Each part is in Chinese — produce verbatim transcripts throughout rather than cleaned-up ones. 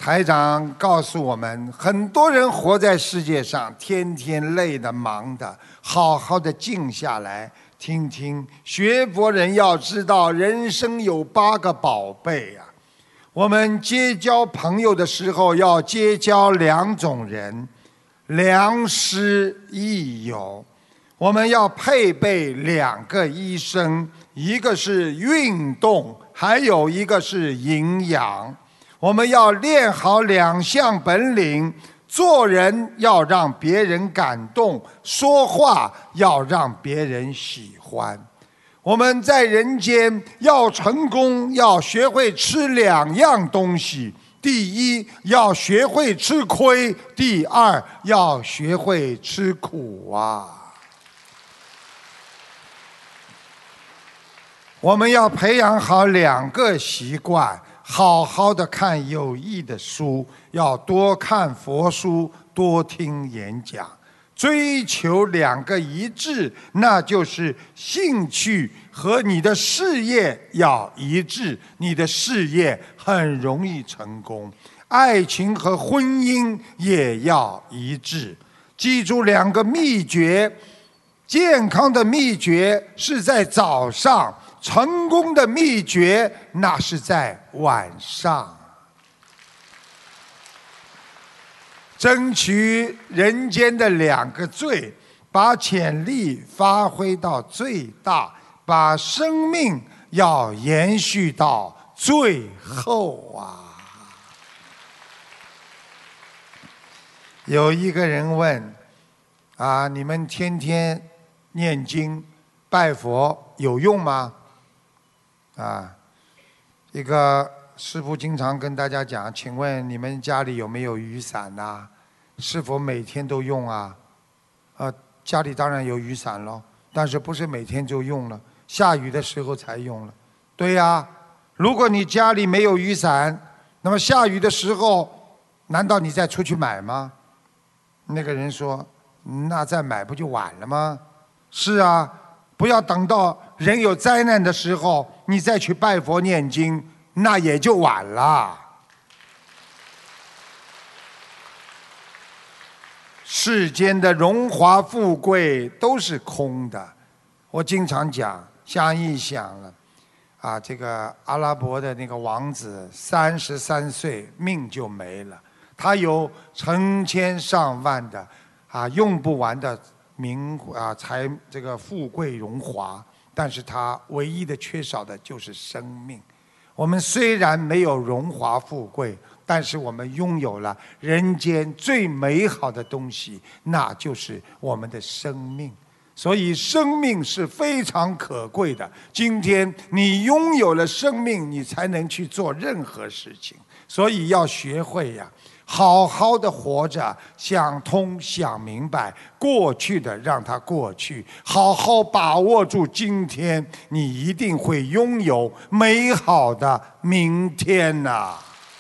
台长告诉我们，很多人活在世界上，天天累的忙的，好好的静下来听听。学佛人要知道，人生有八个宝贝呀、啊。我们结交朋友的时候，要结交两种人，良师益友。我们要配备两个医生，一个是运动，还有一个是营养。我们要练好两项本领，做人要让别人感动，说话要让别人喜欢。我们在人间要成功，要学会吃两样东西：第一，要学会吃亏；第二，要学会吃苦啊！我们要培养好两个习惯。好好的看有益的书，要多看佛书，多听演讲，追求两个一致，那就是兴趣和你的事业要一致，你的事业很容易成功。爱情和婚姻也要一致。记住两个秘诀，健康的秘诀是在早上，成功的秘诀那是在晚上。争取人间的两个最，把潜力发挥到最大，把生命要延续到最后啊！有一个人问啊，你们天天念经拜佛有用吗？啊，一个师父经常跟大家讲，请问你们家里有没有雨伞呐？是否每天都用啊？呃，家里当然有雨伞咯，但是不是每天就用了，下雨的时候才用了。对呀，如果你家里没有雨伞，那么下雨的时候，难道你再出去买吗？那个人说，那再买不就晚了吗？是啊，不要等到人有灾难的时候，你再去拜佛念经，那也就晚了。世间的荣华富贵都是空的，我经常讲，想一想了，啊，这个阿拉伯的那个王子三十三岁命就没了，他有成千上万的啊用不完的名啊财这个富贵荣华，但是他唯一的缺少的就是生命。我们虽然没有荣华富贵，但是我们拥有了人间最美好的东西，那就是我们的生命。所以生命是非常可贵的，今天你拥有了生命，你才能去做任何事情。所以要学会呀、啊好好的活着，想通想明白，过去的让它过去，好好把握住今天，你一定会拥有美好的明天呐、啊！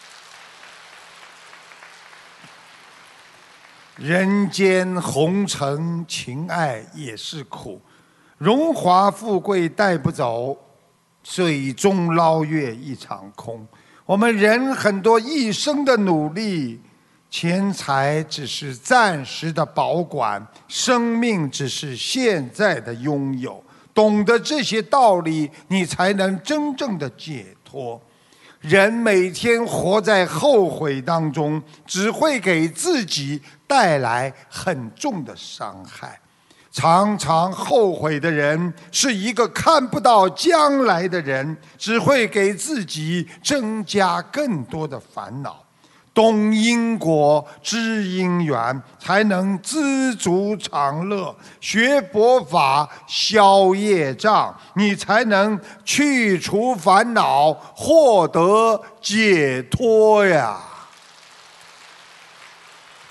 人间红尘情爱也是苦，荣华富贵带不走，水中捞月一场空。我们人很多一生的努力，钱财只是暂时的保管，生命只是现在的拥有。懂得这些道理，你才能真正的解脱。人每天活在后悔当中，只会给自己带来很重的伤害。常常后悔的人是一个看不到将来的人，只会给自己增加更多的烦恼。懂因果知因缘，才能知足常乐。学佛法消业障，你才能去除烦恼，获得解脱呀。